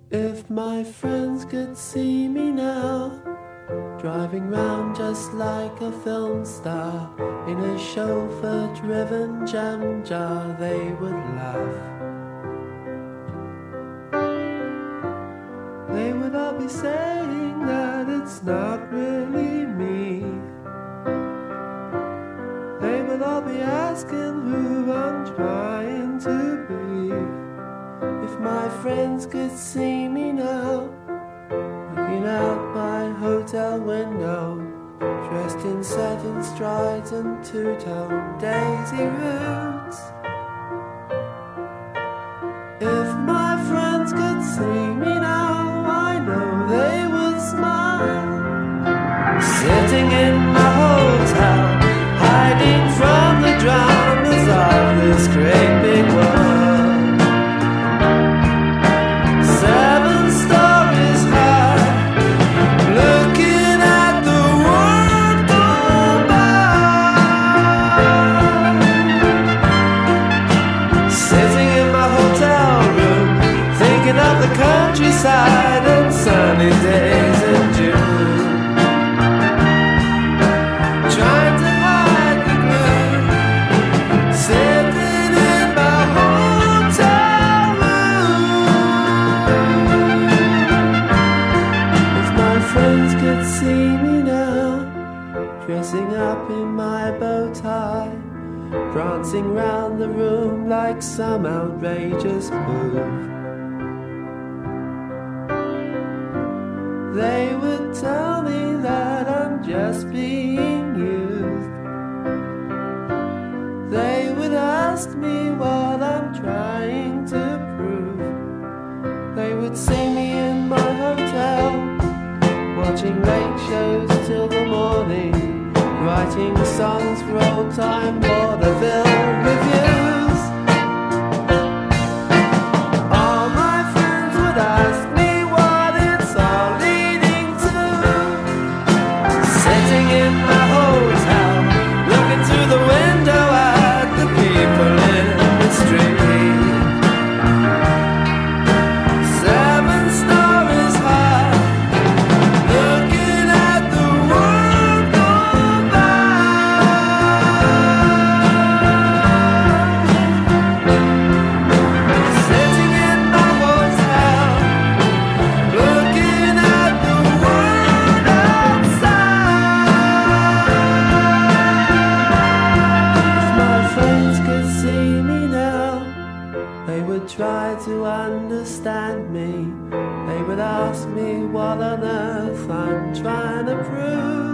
If my friends could see me now, driving round just like a film star in a chauffeur-driven jam jar, they would laugh. They would all be saying that it's not really me. They would all be asking who I'm trying to be. If my friends could see me now, looking out my hotel window, dressed in 7 strides and 2-tone daisy roots. If my friends could see me now, I know they would smile. Sitting in my hotel, hiding from the dramas of this great big world. 7 stories high, looking at the world go by. Sitting in my hotel room, thinking of the countryside and sunny days in June. Trying to hide the gloom, sitting in my hotel room. If my friends could see me now, dressing up in my bow tie, prancing round the room like some outrageous move, they would tell me that I'm just being used. They would ask me what I'm trying to prove. They would see me in my hotel, watching late shows till the morning, writing songs for old-time vaudeville reviews. All my friends would ask me what it's all leading to. Sitting in my hotel, looking through the window at the people in the street. 7 stories high, looking at the world go by. Sitting in my hotel, looking at the world outside. If my friends could see me now, they would try to understand me. They would ask me what on earth I'm trying to prove.